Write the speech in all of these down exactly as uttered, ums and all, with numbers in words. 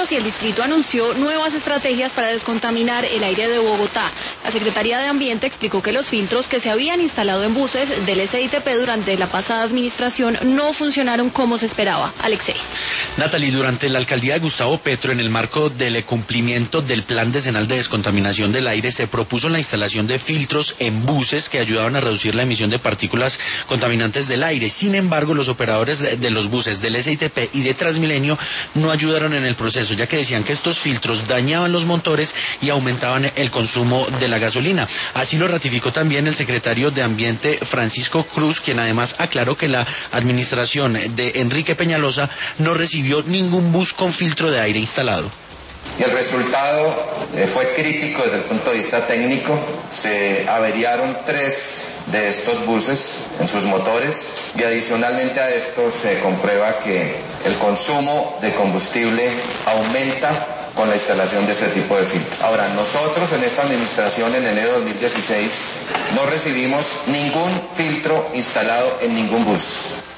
filtros y el distrito anunció nuevas estrategias para descontaminar el aire de Bogotá. La Secretaría de Ambiente explicó que los filtros que se habían instalado en buses del S I T P durante la pasada administración no funcionaron como se esperaba. Alexei. Natalie, durante la alcaldía de Gustavo Petro, en el marco del cumplimiento del Plan Decenal de Descontaminación del Aire, se propuso la instalación de filtros en buses que ayudaban a reducir la emisión de partículas contaminantes del aire. Sin embargo, los operadores de los buses del S I T P y de Transmilenio no ayudaron en el proceso, ya que decían que estos filtros dañaban los motores y aumentaban el consumo de la gasolina. Así lo ratificó también el secretario de Ambiente, Francisco Cruz, quien además aclaró que la administración de Enrique Peñalosa no recibió ningún bus con filtro de aire instalado. Y el resultado eh, fue crítico desde el punto de vista técnico. Se averiaron tres de estos buses en sus motores y adicionalmente a esto se comprueba que el consumo de combustible aumenta con la instalación de este tipo de filtros. Ahora, nosotros en esta administración en enero de dos mil dieciséis no recibimos ningún filtro instalado en ningún bus.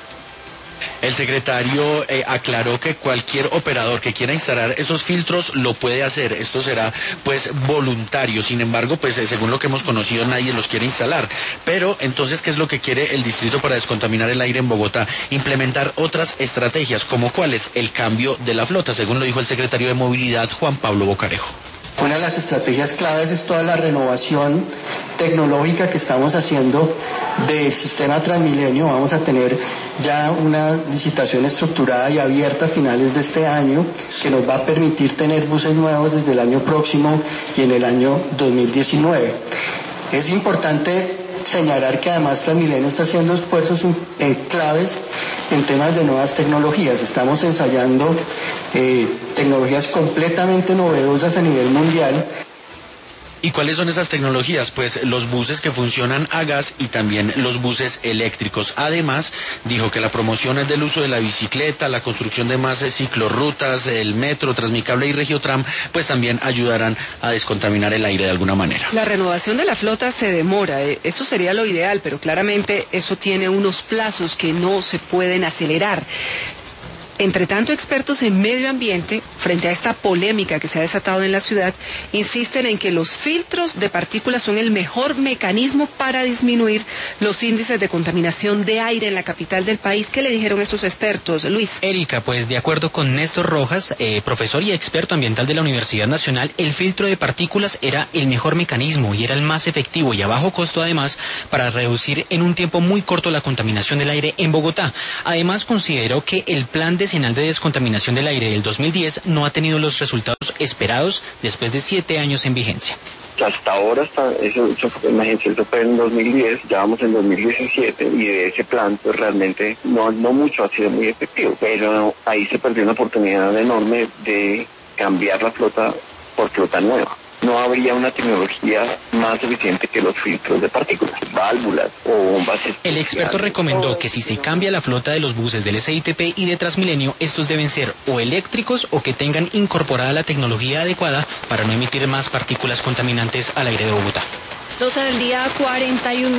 El secretario eh, aclaró que cualquier operador que quiera instalar esos filtros lo puede hacer. Esto será pues voluntario. Sin embargo, pues eh, según lo que hemos conocido, nadie los quiere instalar. Pero entonces, ¿qué es lo que quiere el distrito para descontaminar el aire en Bogotá? Implementar otras estrategias, como cuáles, el cambio de la flota, según lo dijo el secretario de Movilidad, Juan Pablo Bocarejo. Una de las estrategias claves es toda la renovación tecnológica que estamos haciendo del sistema Transmilenio. Vamos a tener ya una licitación estructurada y abierta a finales de este año que nos va a permitir tener buses nuevos desde el año próximo y en el año dos mil diecinueve. Es importante señalar que además Transmilenio está haciendo esfuerzos en claves en temas de nuevas tecnologías. Estamos ensayando eh, tecnologías completamente novedosas a nivel mundial. ¿Y cuáles son esas tecnologías? Pues los buses que funcionan a gas y también los buses eléctricos. Además, dijo que la promoción es del uso de la bicicleta, la construcción de más ciclorrutas, el metro, Transmicable y Regiotram, pues también ayudarán a descontaminar el aire de alguna manera. La renovación de la flota se demora, eso sería lo ideal, pero claramente eso tiene unos plazos que no se pueden acelerar. Entre tanto, expertos en medio ambiente, frente a esta polémica que se ha desatado en la ciudad, insisten en que los filtros de partículas son el mejor mecanismo para disminuir los índices de contaminación de aire en la capital del país. ¿Qué le dijeron estos expertos, Luis? Erika, pues de acuerdo con Néstor Rojas, eh, profesor y experto ambiental de la Universidad Nacional, el filtro de partículas era el mejor mecanismo y era el más efectivo y a bajo costo además para reducir en un tiempo muy corto la contaminación del aire en Bogotá. Además consideró que el plan de Decenal de Descontaminación del Aire del dos mil diez no ha tenido los resultados esperados después de siete años en vigencia. Hasta ahora, hasta eso, eso fue, imagínense, eso fue en dos mil diez, ya vamos en dos mil diecisiete y de ese plan pues realmente no, no mucho ha sido muy efectivo, pero ahí se perdió una oportunidad enorme de cambiar la flota por flota nueva. No habría una tecnología más eficiente que los filtros de partículas, válvulas o bombas. El experto recomendó que si se cambia la flota de los buses del S I T P y de Transmilenio, estos deben ser o eléctricos o que tengan incorporada la tecnología adecuada para no emitir más partículas contaminantes al aire de Bogotá. doce del día, cuarenta y un